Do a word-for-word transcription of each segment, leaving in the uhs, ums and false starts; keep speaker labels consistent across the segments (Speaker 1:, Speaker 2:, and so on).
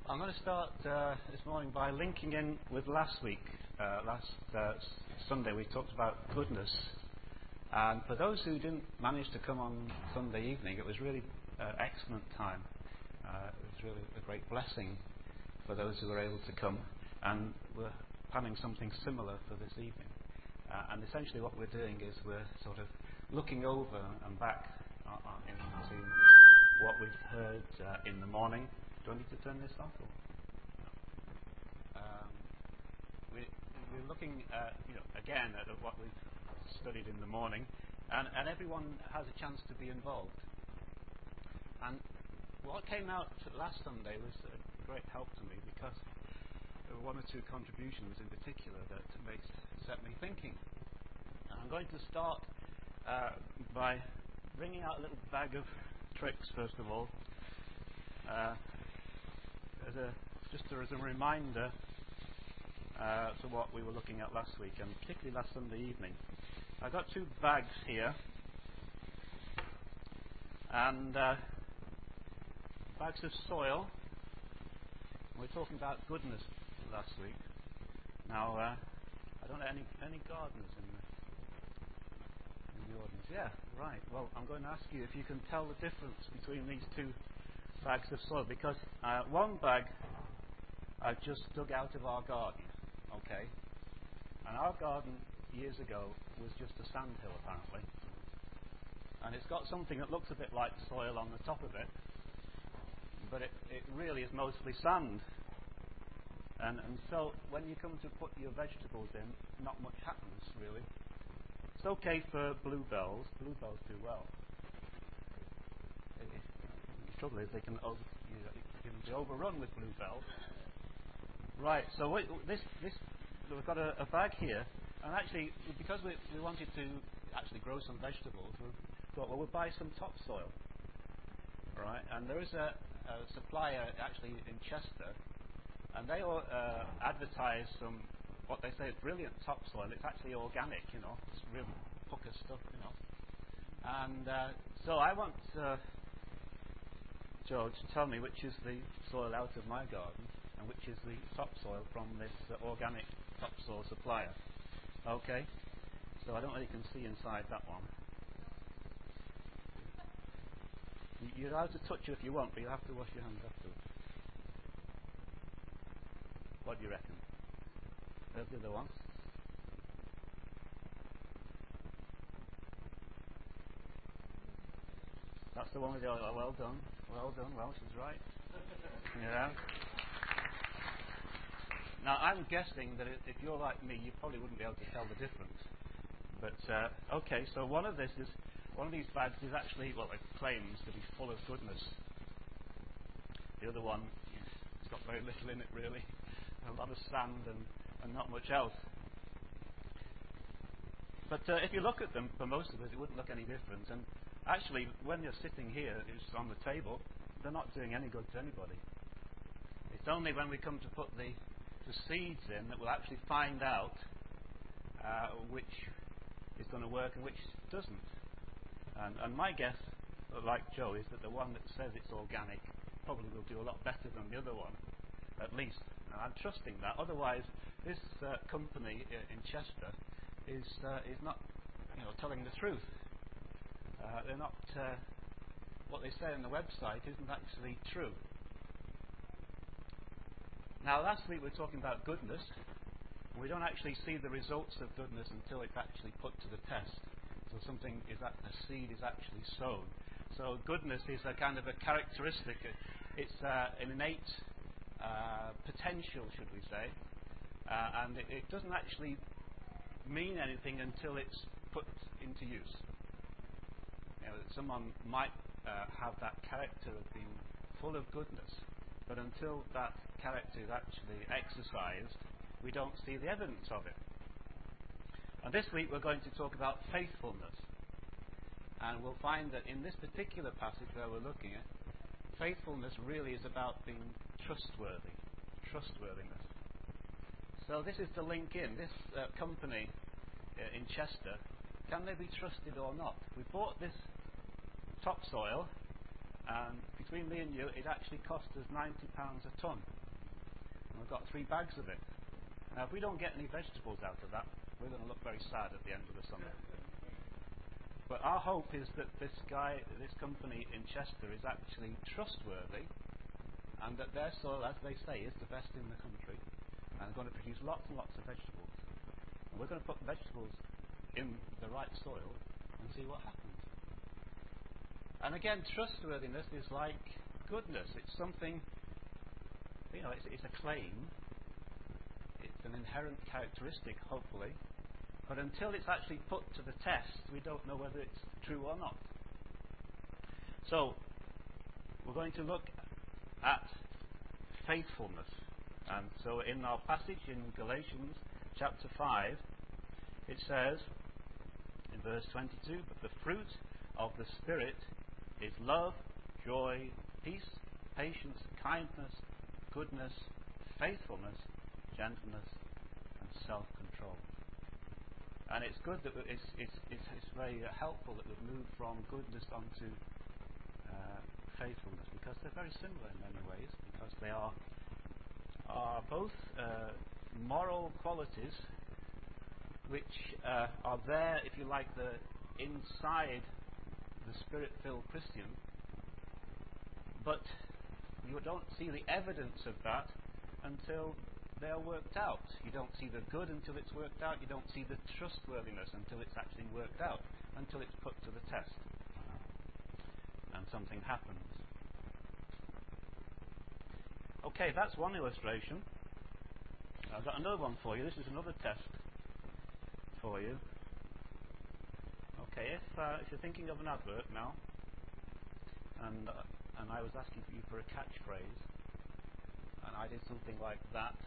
Speaker 1: I'm going to start uh, this morning by linking in with last week. Uh, last uh, Sunday we talked about goodness, and for those who didn't manage to come on Sunday evening, it was really uh, excellent time. Uh, it was really a great blessing for those who were able to come, and we're planning something similar for this evening. Uh, and essentially what we're doing is we're sort of looking over and back uh, uh, into what we've heard uh, in the morning. Do I need to turn this off? Or? No. Um, we, we're looking at, you know, again at what we've studied in the morning, and, and everyone has a chance to be involved. And what came out last Sunday was a great help to me, because there were one or two contributions in particular that makes set me thinking. And I'm going to start uh, by bringing out a little bag of tricks first of all. Uh, As a, just as a reminder uh, to what we were looking at last week, and particularly last Sunday evening. I've got two bags here, and uh, bags of soil. We were talking about goodness last week. Now, uh, I don't know any any gardeners in the, in the audience. Yeah, right. Well, I'm going to ask you if you can tell the difference between these two bags of soil, because uh, one bag I've just dug out of our garden, okay, and our garden years ago was just a sandhill apparently, and it's got something that looks a bit like soil on the top of it, but it, it really is mostly sand, and, and so when you come to put your vegetables in, not much happens really. It's okay for bluebells. Bluebells do well. It, it, The trouble is they can, over, you know, you can be overrun with bluebells. Right, so we, this, this, we've got a, a bag here, and actually, because we, we wanted to actually grow some vegetables, we thought, well, we'll buy some topsoil. Right, and there is a, a supplier actually in Chester, and they all, uh, advertise some, what they say is brilliant topsoil. It's actually organic, you know, it's real pucker stuff, you know. And uh, so I want Uh, George to tell me which is the soil out of my garden and which is the topsoil from this uh, organic topsoil supplier. Okay, so I don't know if you can see inside that one. You, you're allowed to touch it if you want, but you'll have to wash your hands afterwards. What do you reckon? There's the other one. That's the one with the oil. Well done. Well done. Well, she's right. Yeah. Now, I'm guessing that if you're like me, you probably wouldn't be able to tell the difference. But, uh, okay, so one of this is, one of these bags is actually, well, it claims to be full of goodness. The other one, it's got very little in it, really. A lot of sand and, and not much else. But uh, if you look at them, for most of us, it wouldn't look any different. And actually, when you're sitting here, it's on the table, they're not doing any good to anybody. It's only when we come to put the, the seeds in that we'll actually find out uh, which is going to work and which doesn't. And, and my guess, like Joe, is that the one that says it's organic probably will do a lot better than the other one, at least. And I'm trusting that. Otherwise, this uh, company in Chester is uh, is not, you know, telling the truth. Uh, they're not, uh, what they say on the website isn't actually true. Now, last week we were talking about goodness. We don't actually see the results of goodness until it's actually put to the test. So something is that a seed is actually sown. So goodness is a kind of a characteristic. It's uh, an innate uh, potential, should we say, uh, and it, it doesn't actually mean anything until it's put into use. You know, someone might uh, have that character of being full of goodness, but until that character is actually exercised, we don't see the evidence of it. And this week we're going to talk about faithfulness, and we'll find that in this particular passage where we're looking at, faithfulness really is about being trustworthy, trustworthiness. So this is the link in. This uh, company uh, in Chester, can they be trusted or not? We bought this topsoil, And between me and you, it actually cost us ninety pounds a tonne. And we've got three bags of it. Now, if we don't get any vegetables out of that, we're going to look very sad at the end of the summer. But our hope is that this guy, this company in Chester is actually trustworthy, and that their soil, as they say, is the best in the country, and are going to produce lots and lots of vegetables. And we're going to put vegetables in the right soil and see what happens. And again, trustworthiness is like goodness. It's something, you know, it's, it's a claim. It's an inherent characteristic, hopefully. But until it's actually put to the test, we don't know whether it's true or not. So, we're going to look at faithfulness. And so in our passage in Galatians chapter five, it says in verse twenty-two, "But the fruit of the Spirit is love, joy, peace, patience, kindness, goodness, faithfulness, gentleness, and self-control." And it's good that it's, it's, it's, it's very uh, helpful that we've moved from goodness onto uh, faithfulness, because they're very similar in many ways, because they are are both uh, moral qualities which uh, are there, if you like, the inside the Spirit-filled Christian, but you don't see the evidence of that until they are worked out. You don't see the good until it's worked out. You don't see the trustworthiness until it's actually worked out, until it's put to the test and something happens. Okay, that's one illustration. I've got another one for you. This is another test for you. Okay, if uh, if you're thinking of an advert now, and uh, and I was asking for you for a catchphrase, and I did something like that,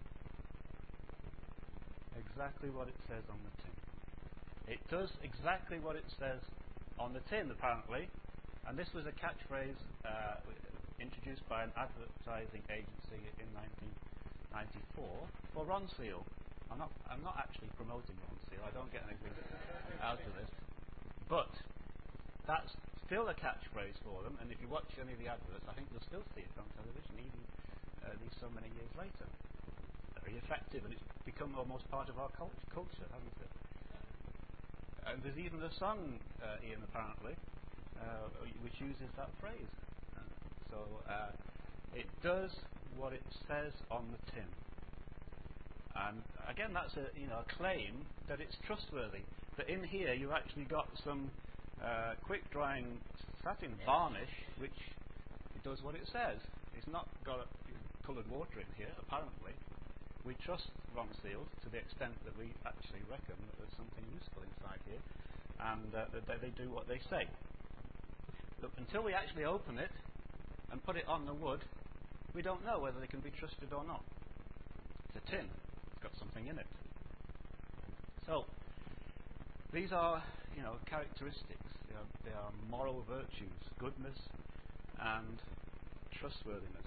Speaker 1: exactly what it says on the tin. It does exactly what it says on the tin, apparently, and this was a catchphrase uh, introduced by an advertising agency in nineteen ninety-four for Ronseal. I'm not, I'm not actually promoting Ronseal. I don't get anything out of this. But that's still a catchphrase for them, and if you watch any of the adverts, I think you'll still see it on television, even uh, these so many years later. Very effective, and it's become almost part of our cult- culture, hasn't it? And there's even a song, uh, Ian, apparently, uh, which uses that phrase. Uh, so uh, it does what it says on the tin. And again, that's a you know a claim that it's trustworthy. That in here you've actually got some uh, quick drying satin varnish, which it does what it says. It's not got coloured water in here, apparently. We trust Ronseal to the extent that we actually reckon that there's something useful inside here, and uh, that they, they do what they say. Look, until we actually open it and put it on the wood, we don't know whether they can be trusted or not. It's a tin. It's got something in it. So, these are, you know, characteristics. They are, they are moral virtues, goodness and trustworthiness.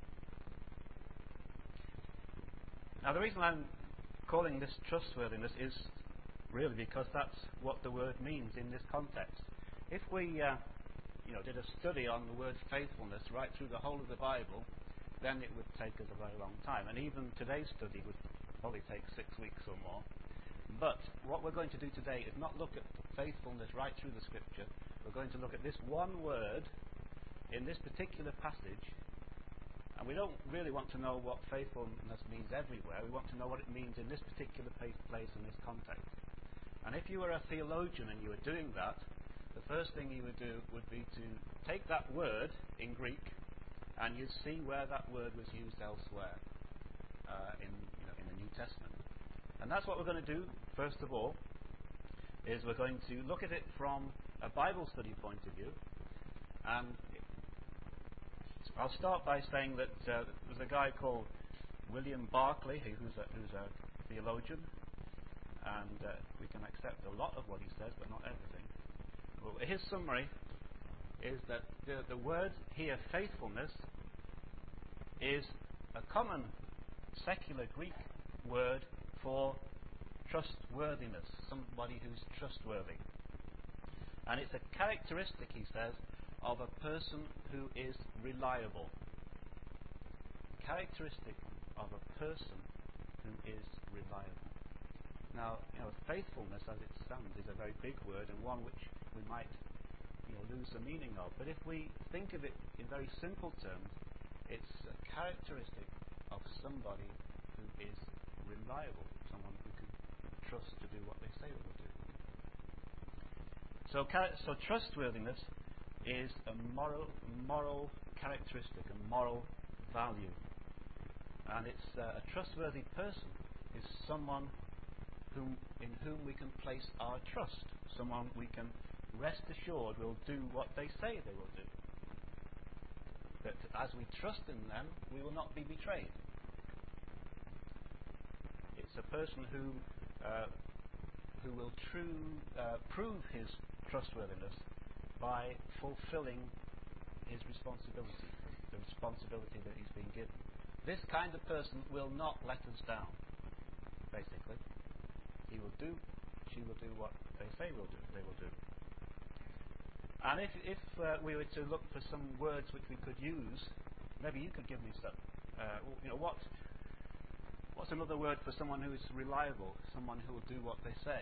Speaker 1: Now, the reason I'm calling this trustworthiness is really because that's what the word means in this context. If we, uh, you know, did a study on the word faithfulness right through the whole of the Bible, then it would take us a very long time. And even today's study would probably take six weeks or more. But what we're going to do today is not look at faithfulness right through the Scripture. We're going to look at this one word in this particular passage. And we don't really want to know what faithfulness means everywhere. We want to know what it means in this particular place and this context. And if you were a theologian and you were doing that, the first thing you would do would be to take that word in Greek and you'd see where that word was used elsewhere uh, in, you know, in the New Testament. And that's what we're going to do, first of all, is we're going to look at it from a Bible study point of view. And I'll start by saying that uh, there's a guy called William Barclay, who's a, who's a theologian, and uh, we can accept a lot of what he says, but not everything. Well, his summary is that the, the word here, faithfulness, is a common secular Greek word for trustworthiness, somebody who's trustworthy. And it's a characteristic, he says, of a person who is reliable. Characteristic of a person who is reliable. Now, you know, faithfulness as it stands is a very big word, and one which we might, you know, lose the meaning of. But if we think of it in very simple terms, it's a characteristic of somebody who is reliable, someone who can trust to do what they say they will do. So, so trustworthiness is a moral, moral characteristic, a moral value. And it's uh, a trustworthy person is someone whom, in whom we can place our trust, someone we can rest assured will do what they say they will do. That as we trust in them, we will not be betrayed. It's a person who uh, who will true, uh, prove his trustworthiness by fulfilling his responsibility, the responsibility that he's been given. This kind of person will not let us down, basically. He will do, she will do what they say will do, they will do. And if, if uh, we were to look for some words which we could use, maybe you could give me some. Uh, you know, what, what's another word for someone who is reliable, someone who will do what they say?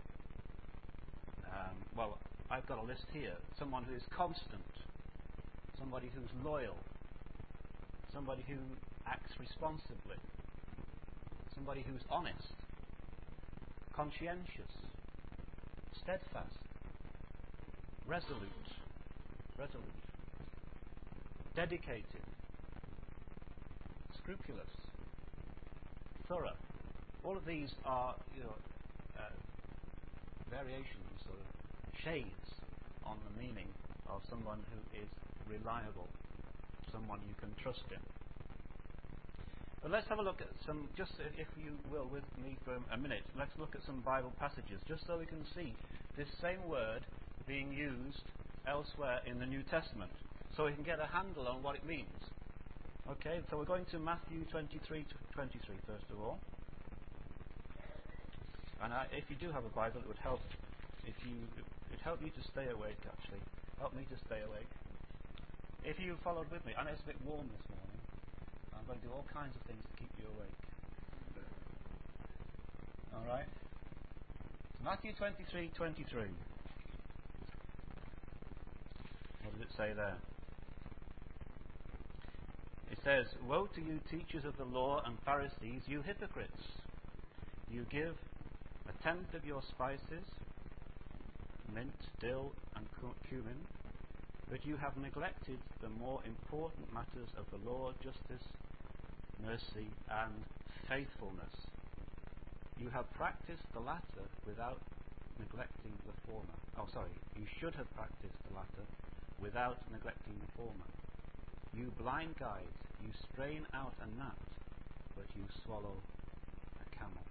Speaker 1: Um, well, I've got a list here. Someone who is constant, somebody who's loyal, somebody who acts responsibly, somebody who's honest, conscientious, steadfast, resolute, resolute, dedicated, scrupulous, thorough. All of these are, you know, uh, variations or shades on the meaning of someone who is reliable, someone you can trust in. But let's have a look at some, just if you will, with me for a minute, let's look at some Bible passages, just so we can see this same word being used elsewhere in the New Testament, so we can get a handle on what it means. Okay, so we're going to Matthew twenty-three, twenty-three first of all. And I, if you do have a Bible, it would help if you, it would help you to stay awake, actually. Help me to stay awake. If you followed with me, I know it's a bit warm this morning. I'm going to do all kinds of things to keep you awake. All right? Matthew twenty-three, twenty-three. What does it say there? It says, "Woe to you, teachers of the law and Pharisees, you hypocrites! You give a tenth of your spices, mint, dill, and cumin, but you have neglected the more important matters of the law, justice, mercy, and faithfulness. You have practiced the latter without neglecting the former." Oh, sorry. You should have practiced the latter without neglecting the former. You blind guides, you strain out a gnat, but you swallow a camel.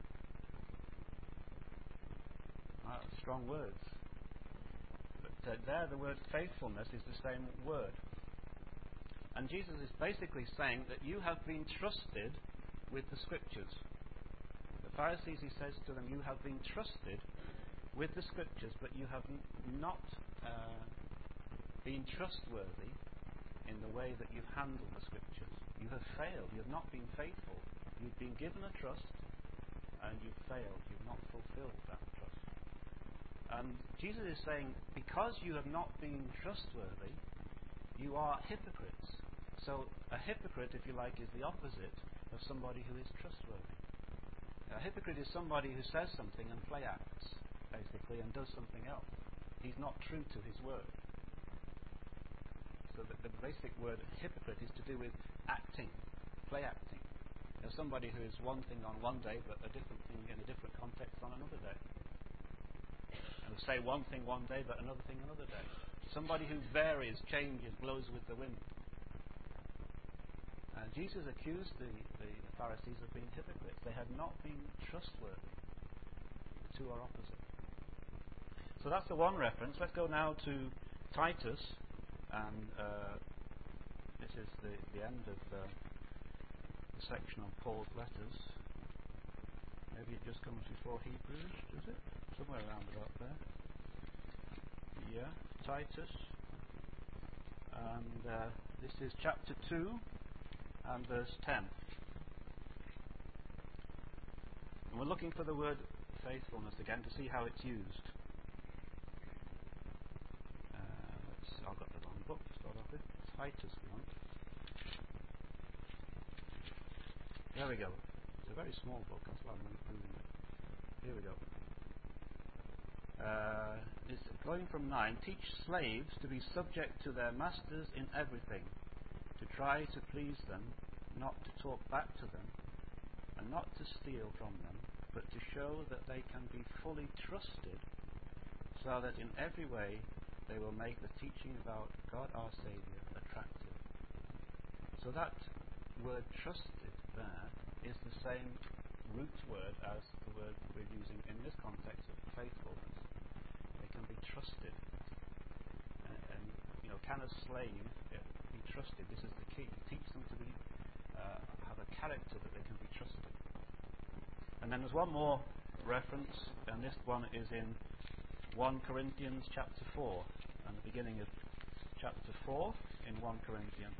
Speaker 1: Ah, strong words. But uh, there the word faithfulness is the same word. And Jesus is basically saying that you have been trusted with the Scriptures. The Pharisees, he says to them, you have been trusted with the Scriptures, but you have n- not uh, been trustworthy in the way that you've handled the Scriptures. You have failed. You have not been faithful. You've been given a trust, and you've failed. You've not fulfilled that trust. And Jesus is saying, because you have not been trustworthy, you are hypocrites. So a hypocrite, if you like, is the opposite of somebody who is trustworthy. A hypocrite is somebody who says something and play acts, basically, and does something else. He's not true to his word. So the, the basic word hypocrite is to do with acting, play acting. There's somebody who is one thing on one day, but a different thing in a different context on another day. And will say one thing one day, but another thing another day. Somebody who varies, changes, blows with the wind. And Jesus accused the, the, the Pharisees of being hypocrites. They had not been trustworthy. The two are opposite. So that's the one reference. Let's go now to Titus. And uh, this is the, the end of uh, the section on Paul's letters. Maybe it just comes before Hebrews, does it? Somewhere around about there. Yeah, Titus. and uh, this is chapter two and verse ten. And we're looking for the word faithfulness again to see how it's used. Uh, let's, I've got the wrong book to start off with. Titus we want. There we go. It's a very small book, that's why I'm moving it. Here we go. Uh, it's going from nine. Teach slaves to be subject to their masters in everything, to try to please them, not to talk back to them, and not to steal from them, but to show that they can be fully trusted, so that in every way they will make the teaching about God our Saviour attractive. So that word trusted there is the same root word as the word we're using in this context of faithfulness. They can be trusted. And, and you know, can a slave uh, be trusted? This is the key. Teach them to be uh, have a character that they can be trusted. And then there's one more reference, and this one is in First Corinthians chapter four, and the beginning of chapter four in First Corinthians.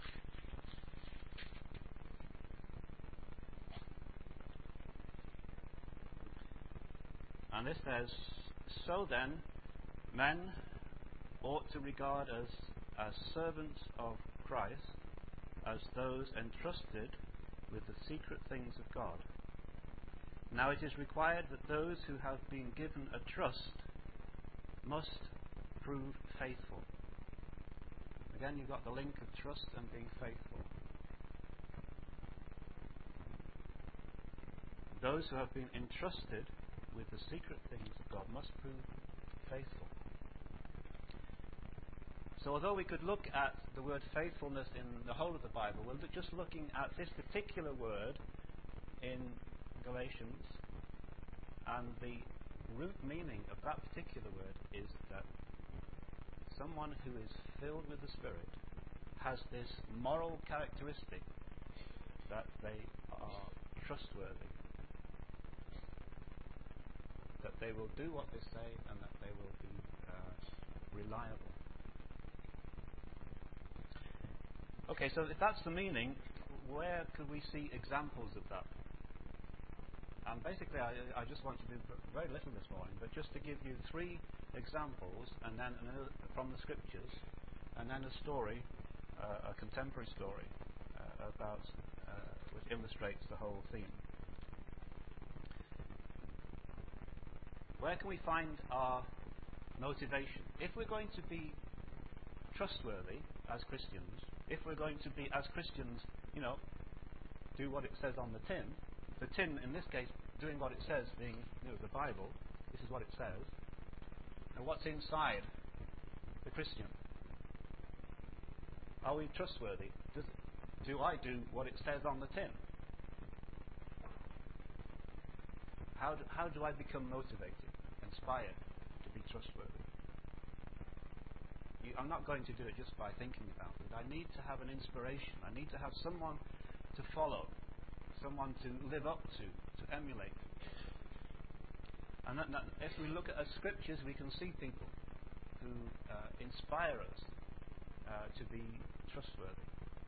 Speaker 1: And this says, so then, men ought to regard us as servants of Christ, as those entrusted with the secret things of God. Now it is required that those who have been given a trust must prove faithful. Again, you've got the link of trust and being faithful. Those who have been entrusted with the secret things of God must prove faithful. So although we could look at the word faithfulness in the whole of the Bible, we're just looking at this particular word in Galatians, and the root meaning of that particular word is that someone who is filled with the Spirit has this moral characteristic that they are trustworthy, that they will do what they say, and that they will be uh, reliable. Okay, so if that's the meaning, where could we see examples of that? And basically, I, I just want to do very little this morning, but just to give you three examples, and then another from the scriptures, and then a story, uh, a contemporary story uh, about uh, which illustrates the whole theme. Where can we find our motivation? If we're going to be trustworthy as Christians, if we're going to be as Christians, you know, do what it says on the tin. The tin, in this case, doing what it says, being, you know, the Bible. This is what it says. And what's inside the Christian? Are we trustworthy? Does, do I do what it says on the tin? How do, how do I become motivated, inspired to be trustworthy? You, I'm not going to do it just by thinking about it. I need to have an inspiration. I need to have someone to follow, someone to live up to, to emulate. And that, that, if we look at our scriptures, we can see people who uh, inspire us uh, to be trustworthy.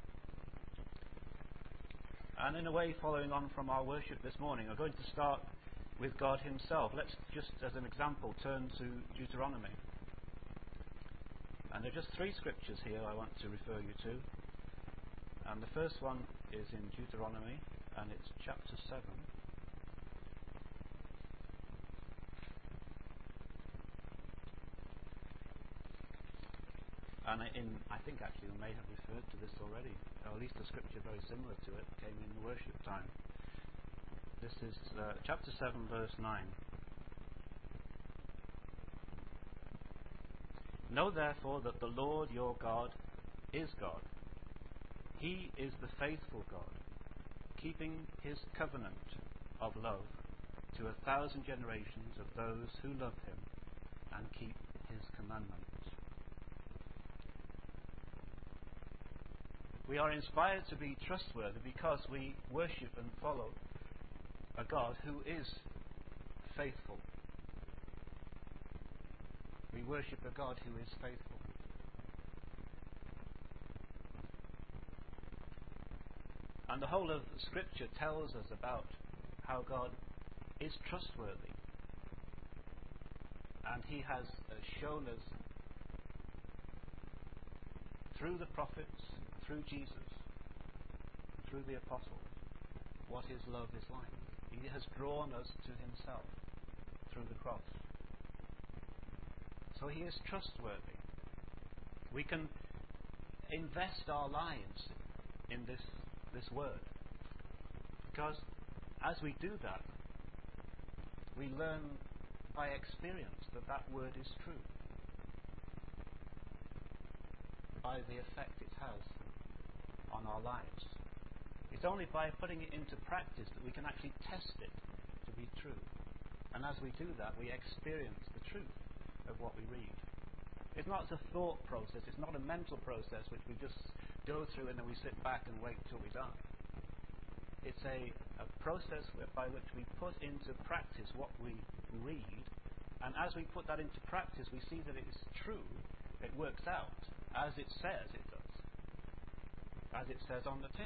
Speaker 1: And in a way, following on from our worship this morning, we're going to start with God Himself. Let's just, as an example, turn to Deuteronomy. And there are just three scriptures here I want to refer you to. And the first one is in Deuteronomy, and it's chapter seven. And in, I think actually we may have referred to this already, or at least a scripture very similar to it came in the worship time. This is uh, chapter seven, verse nine. Know therefore that the Lord your God is God. He is the faithful God, keeping His covenant of love to a thousand generations of those who love Him and keep His commandments. We are inspired to be trustworthy because we worship and follow a God who is faithful. We worship a God who is faithful. And the whole of Scripture tells us about how God is trustworthy. And he has uh, shown us through the prophets, through Jesus, through the apostles, what his love is like. He has drawn us to himself through the cross. So he is trustworthy. We can invest our lives in this, this word, because as we do that, we learn by experience that that word is true, by the effect it has on our lives. It's only by putting it into practice that we can actually test it to be true. And as we do that, we experience the truth of what we read. It's not a thought process, it's not a mental process which we just go through and then we sit back and wait till we die. It's a, a process by which we put into practice what we read, and as we put that into practice, we see that it is true, it works out, as it says it does, as it says on the tin.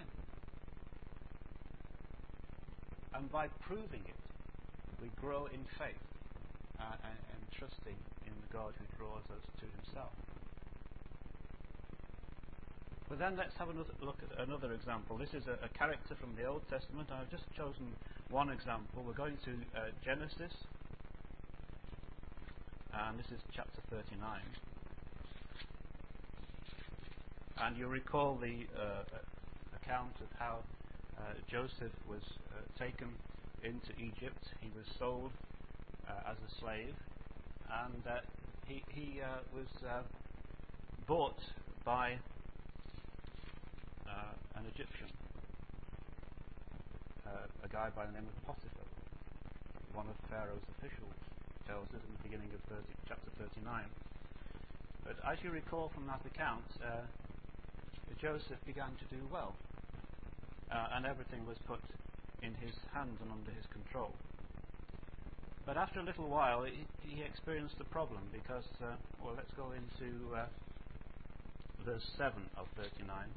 Speaker 1: And by proving it, we grow in faith uh, and, and trusting in the God who draws us to himself. But then let's have another look at another example. This is a, a character from the Old Testament. I've just chosen one example. We're going to uh, Genesis, and this is chapter thirty-nine. And you recall the uh, account of how uh, Joseph was uh, taken into Egypt. He was sold uh, as a slave, and uh, he, he uh, was uh, bought by Uh, an Egyptian, uh, a guy by the name of Potiphar, one of Pharaoh's officials, tells us in the beginning of thirty, chapter thirty-nine. But as you recall from that account, uh, Joseph began to do well, uh, and everything was put in his hands and under his control. But after a little while, he, he experienced a problem because, uh, well, let's go into uh, verse seven of thirty-nine.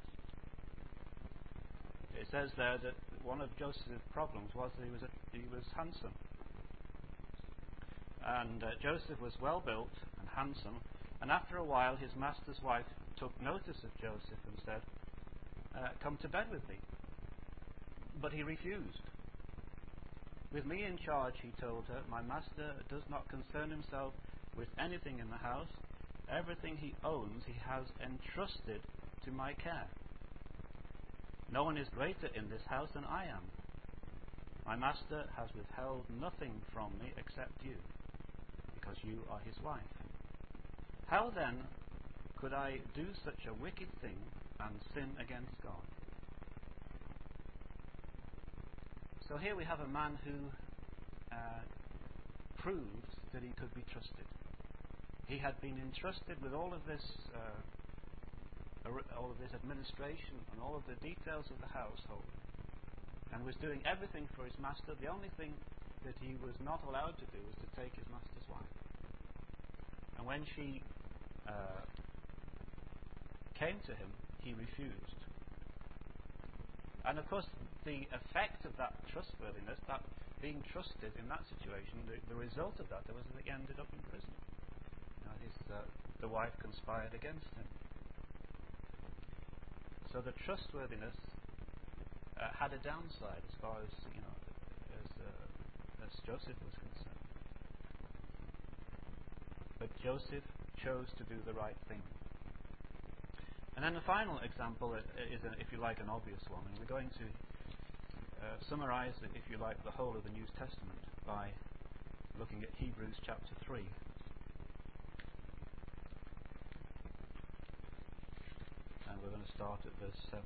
Speaker 1: It says there that one of Joseph's problems was that he was a, he was handsome, and uh, Joseph was well built and handsome. And after a while, his master's wife took notice of Joseph and said, uh, "Come to bed with me." But he refused. "With me in charge," he told her, "my master does not concern himself with anything in the house. Everything he owns, he has entrusted to my care. No one is greater in this house than I am. My master has withheld nothing from me except you, because you are his wife. How then could I do such a wicked thing and sin against God?" So here we have a man who uh, proved that he could be trusted. He had been entrusted with all of this uh, all of this administration and all of the details of the household, and was doing everything for his master. The only thing that he was not allowed to do was to take his master's wife. And when she uh, came to him, he refused. And of course, the effect of that trustworthiness, that being trusted in that situation, the, the result of that was that he ended up in prison. You know, his, uh, the wife conspired against him. So the trustworthiness uh, had a downside as far as, you know, as, uh, as Joseph was concerned. But Joseph chose to do the right thing. And then the final example is, a, if you like, an obvious one. And we're going to uh, summarize, if you like, the whole of the New Testament by looking at Hebrews chapter three. And we're going to start at verse seven.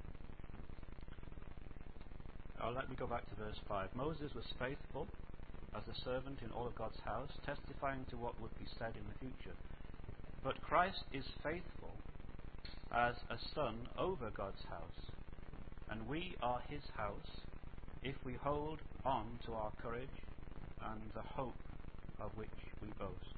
Speaker 1: Oh, let me go back to verse five. Moses was faithful as a servant in all of God's house, testifying to what would be said in the future. But Christ is faithful as a son over God's house, and we are his house if we hold on to our courage and the hope of which we boast.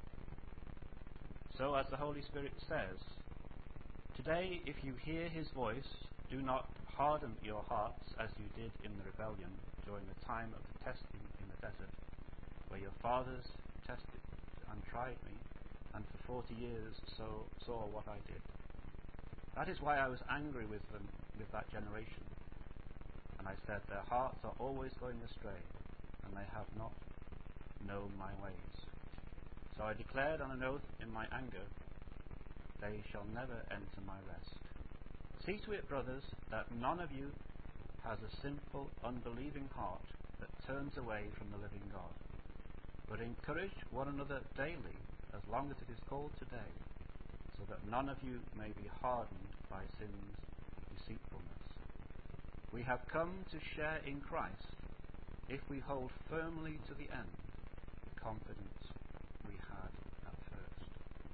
Speaker 1: So, as the Holy Spirit says, today, if you hear his voice, do not harden your hearts as you did in the rebellion during the time of the testing in the desert, where your fathers tested and tried me, and for forty years so saw what I did. That is why I was angry with them, with that generation. And I said, their hearts are always going astray, and they have not known my ways. So I declared on an oath in my anger, they shall never enter my rest. See to it, brothers, that none of you has a sinful, unbelieving heart that turns away from the living God, but encourage one another daily, as long as it is called today, so that none of you may be hardened by sin's deceitfulness. We have come to share in Christ if we hold firmly to the end the confidence we had at first.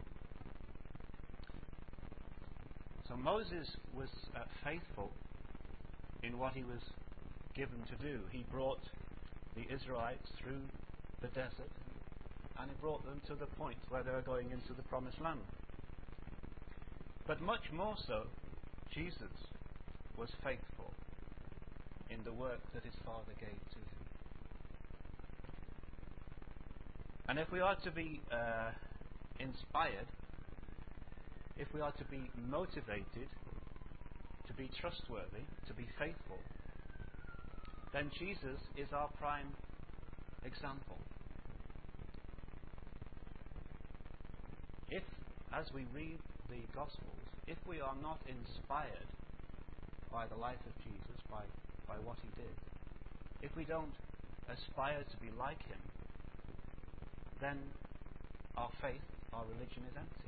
Speaker 1: So Moses was uh, faithful in what he was given to do. He brought the Israelites through the desert, and he brought them to the point where they were going into the promised land. But much more so, Jesus was faithful in the work that his Father gave to him. And if we are to be uh, inspired, if we are to be motivated, to be trustworthy, to be faithful, then Jesus is our prime example. If, as we read the Gospels, if we are not inspired by the life of Jesus, by, by what he did, if we don't aspire to be like him, then our faith, our religion is empty.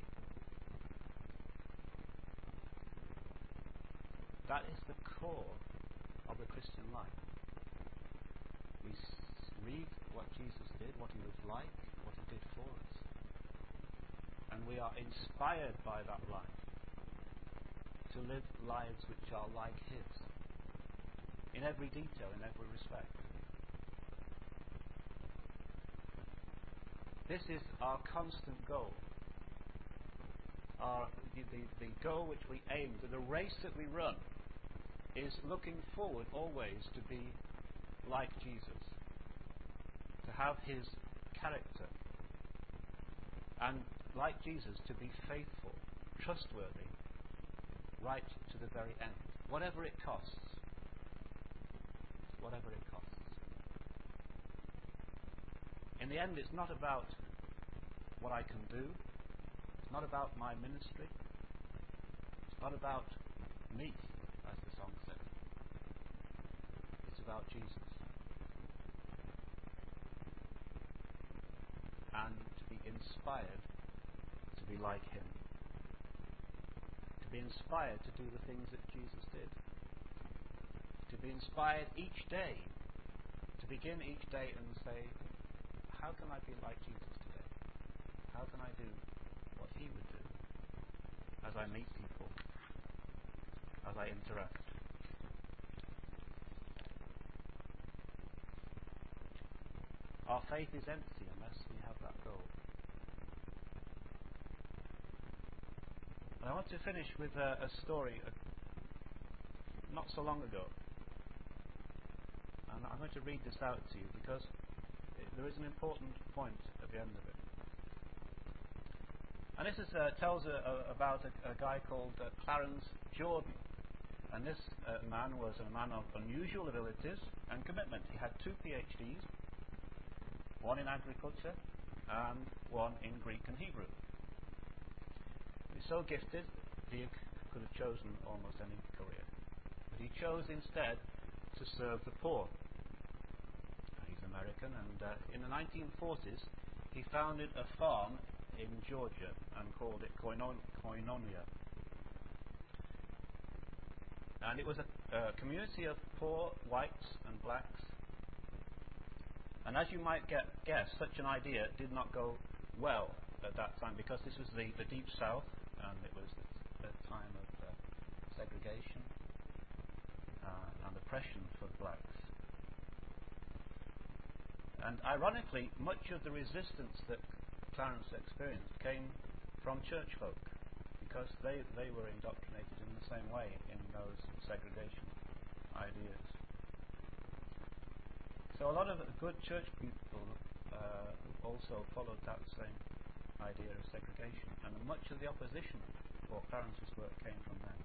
Speaker 1: That is the core of the Christian life. We s- read what Jesus did, what he was like, what he did for us. And we are inspired by that life to live lives which are like his, in every detail, in every respect. This is our constant goal. Our, the, the, the goal which we aim to, the race that we run, is looking forward always to be like Jesus, to have his character, and like Jesus, to be faithful, trustworthy, right to the very end, whatever it costs. Whatever it costs. In the end, it's not about what I can do. It's not about my ministry. It's not about me, as the song says. It's about Jesus. And to be inspired to be like him. To be inspired to do the things that Jesus did. To be inspired each day, to begin each day and say, how can I be like Jesus today? How can I do what he would do as I meet people, as I interact? Our faith is empty unless we have that goal. And I want to finish with a, a story uh, not so long ago. And I'm going to read this out to you because it, there is an important point at the end of it. And this is, uh, tells uh, uh, about a, a guy called uh, Clarence Jordan. And this uh, man was a man of unusual abilities and commitment. He had two PhDs, one in agriculture and one in Greek and Hebrew. He was so gifted he could have chosen almost any career. But he chose instead to serve the poor. He's American, and uh, in the nineteen forties he founded a farm in Georgia and called it Koinon- Koinonia. And it was a, a community of poor whites and blacks And as you might get, guess, such an idea did not go well at that time, because this was the, the Deep South, and it was the, the time of uh, segregation uh, and oppression for blacks. And ironically, much of the resistance that Clarence experienced came from church folk, because they, they were indoctrinated in the same way in those segregation ideas. So a lot of good church people uh, also followed that same idea of segregation, and much of the opposition for Clarence's work came from them.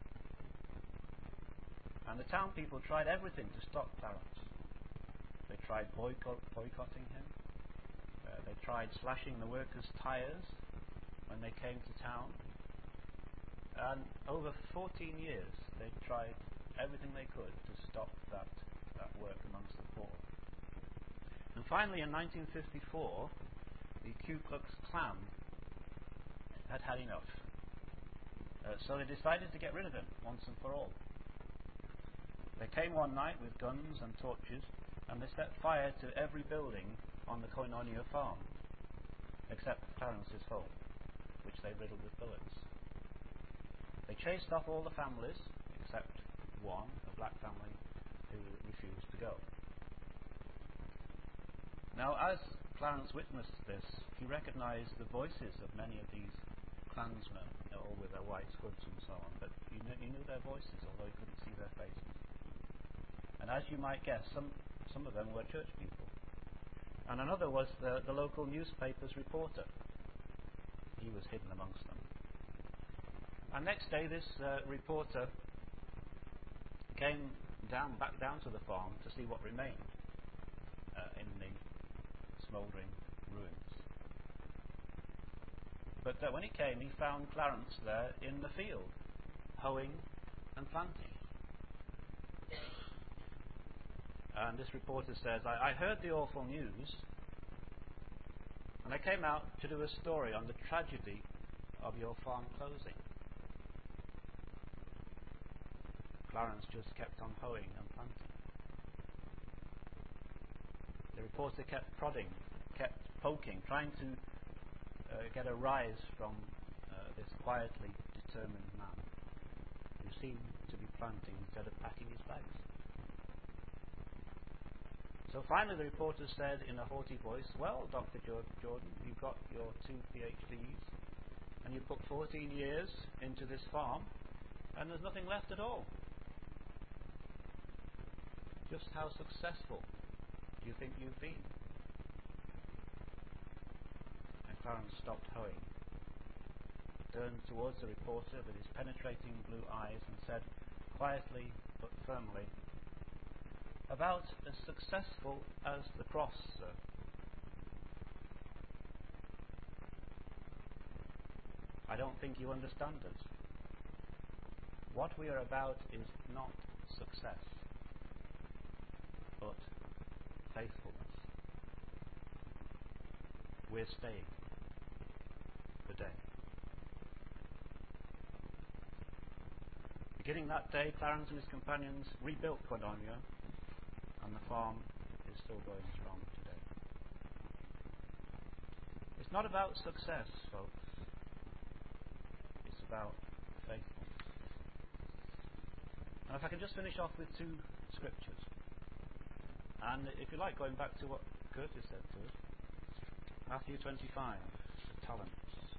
Speaker 1: And the town people tried everything to stop Clarence. They tried boycott, boycotting him. Uh, they tried slashing the workers' tyres when they came to town. And over fourteen years, they tried everything they could to stop that, that work amongst the poor. And finally, in nineteen fifty-four, the Ku Klux Klan had had enough. Uh, so they decided to get rid of him once and for all. They came one night with guns and torches, and they set fire to every building on the Koinonia farm, except Clarence's home, which they riddled with bullets. They chased off all the families, except one, a black family, who refused to go. Now, as Clarence witnessed this, he recognized the voices of many of these Klansmen, all with their white hoods and so on, but he knew, he knew their voices, although he couldn't see their faces. And as you might guess, some, some of them were church people. And another was the, the local newspaper's reporter. He was hidden amongst them. And next day, this uh, reporter came down, back down to the farm to see what remained uh, in the smouldering ruins. But uh, when he came, he found Clarence there in the field, hoeing and planting. And this reporter says, I, I heard the awful news, and I came out to do a story on the tragedy of your farm closing. Clarence just kept on hoeing and planting. The reporter kept prodding, kept poking, trying to uh, get a rise from uh, this quietly determined man who seemed to be planting instead of packing his bags. So finally the reporter said in a haughty voice, well, Doctor Jordan, you've got your two PhDs and you put fourteen years into this farm and there's nothing left at all. Just how successful do you think you've been? And Clarence stopped hoeing, turned towards the reporter with his penetrating blue eyes and said, quietly but firmly, about as successful as the cross, sir. I don't think you understand us. What we are about is not success, but faithfulness. We're staying the day. Beginning that day, Clarence and his companions rebuilt Koinonia, and the farm is still going strong today. It's not about success, folks. It's about faithfulness. And if I can just finish off with two scriptures. And if you like, going back to what Curtis said to us, Matthew twenty-five, the talents.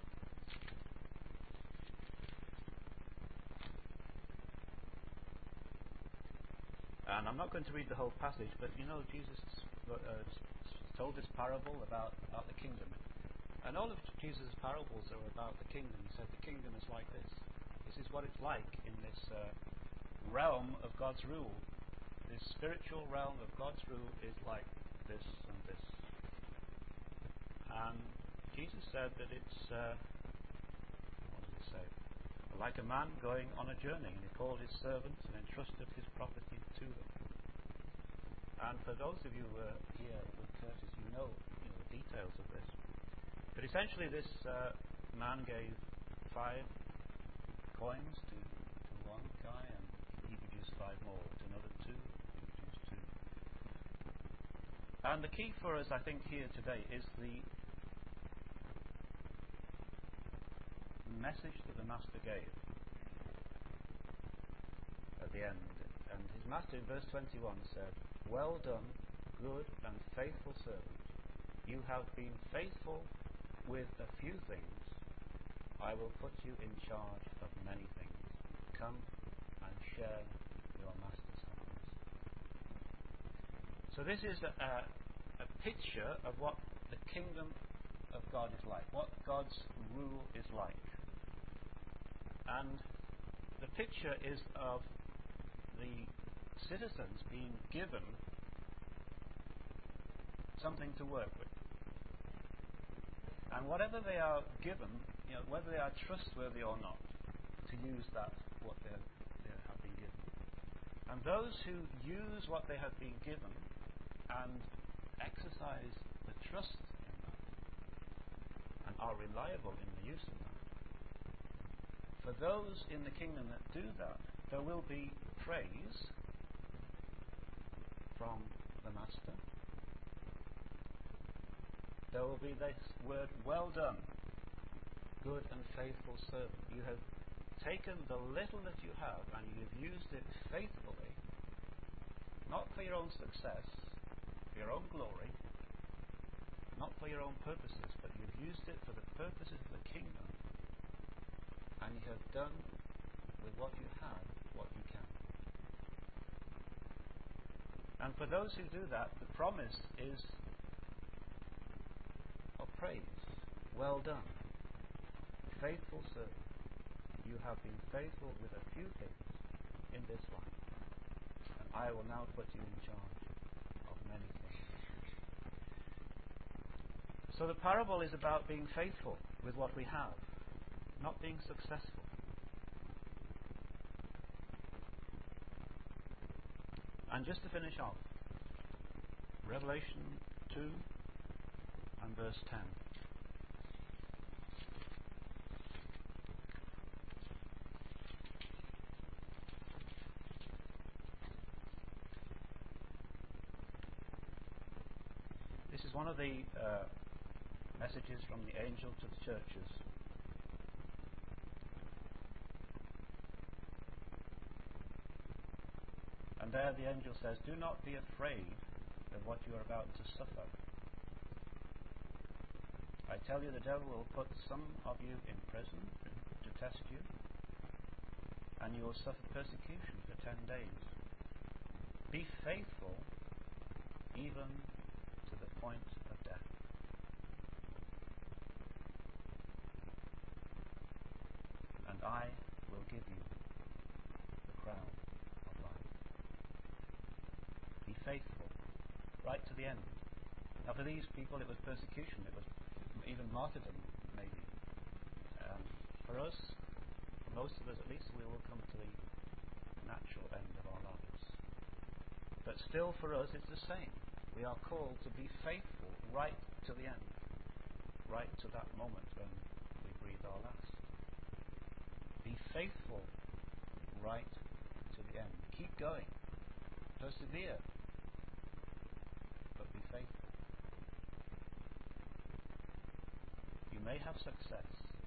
Speaker 1: And I'm not going to read the whole passage, but you know, Jesus uh, told this parable about, about the kingdom. And all of Jesus' parables are about the kingdom. He said the kingdom is like this. This is what it's like in this uh, realm of God's rule. This spiritual realm of God's rule is like this and this. And Jesus said that it's, uh, what did he say? Like a man going on a journey, and he called his servants and entrusted his property to them. And for those of you who are here with Curtis, you know, you know the details of this. But essentially this uh, man gave five coins to, to one guy, and he produced five more. To another two, he produced two. And the key for us, I think, here today is the message that the Master gave at the end. And his Master in verse twenty-one said, "Well done, good and faithful servant. You have been faithful with a few things. I will put you in charge of many things. Come and share your Master's happiness." So this is a, a, a picture of what the kingdom of God is like, what God's rule is like. And the picture is of the citizens being given something to work with. And whatever they are given, you know, whether they are trustworthy or not, to use that, what they have, they have been given. And those who use what they have been given and exercise the trust in that, and are reliable in the use of that, for those in the kingdom that do that, there will be praise from the Master. There will be this word, "Well done, good and faithful servant. You have taken the little that you have and you've used it faithfully, not for your own success, for your own glory, not for your own purposes, but you've used it for the purposes of the kingdom, and you have done with what you have what you can." And for those who do that, the promise is of praise. "Well done, faithful servant. You have been faithful with a few things in this life, and I will now put you in charge of many things." So the parable is about being faithful with what we have, not being successful. And just to finish off, Revelation two and verse ten. This is one of the uh, messages from the angel to the churches. And there the angel says, "Do not be afraid of what you are about to suffer. I tell you, the devil will put some of you in prison to test you, and you will suffer persecution for ten days. Be faithful even to the point of death. And I will give you the crown of life." Be faithful right to the end. Now for these people it was persecution, it was even martyrdom maybe. Um, for us, for most of us at least, we will come to the natural end of our lives. But still for us it's the same. We are called to be faithful right to the end, right to that moment when we breathe our last. Be faithful right to the end. Keep going. Persevere. But be faithful. You may have success,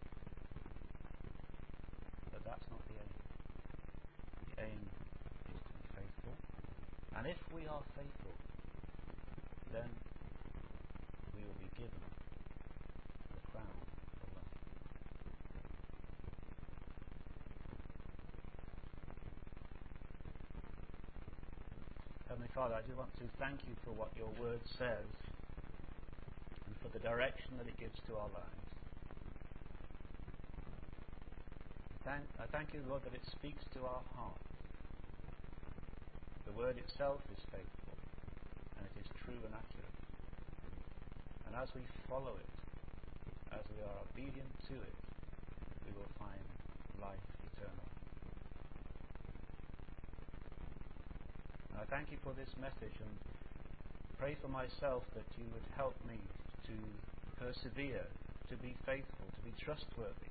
Speaker 1: but that's not the aim. The aim is to be faithful. And if we are faithful, then we will be given the crown of life. Heavenly Father, I do want to thank you for what your word says and for the direction that it gives to our lives. Thank, I thank you, Lord, that it speaks to our hearts. The word itself is faithful, and it is true and accurate. And as we follow it, as we are obedient to it, we will find life eternal. And I thank you for this message, and pray for myself that you would help me to persevere, to be faithful, to be trustworthy.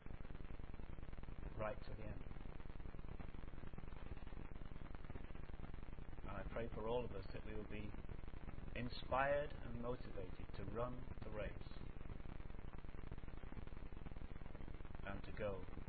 Speaker 1: Right to the end. pray for all of us that we will be inspired and motivated to run the race and to go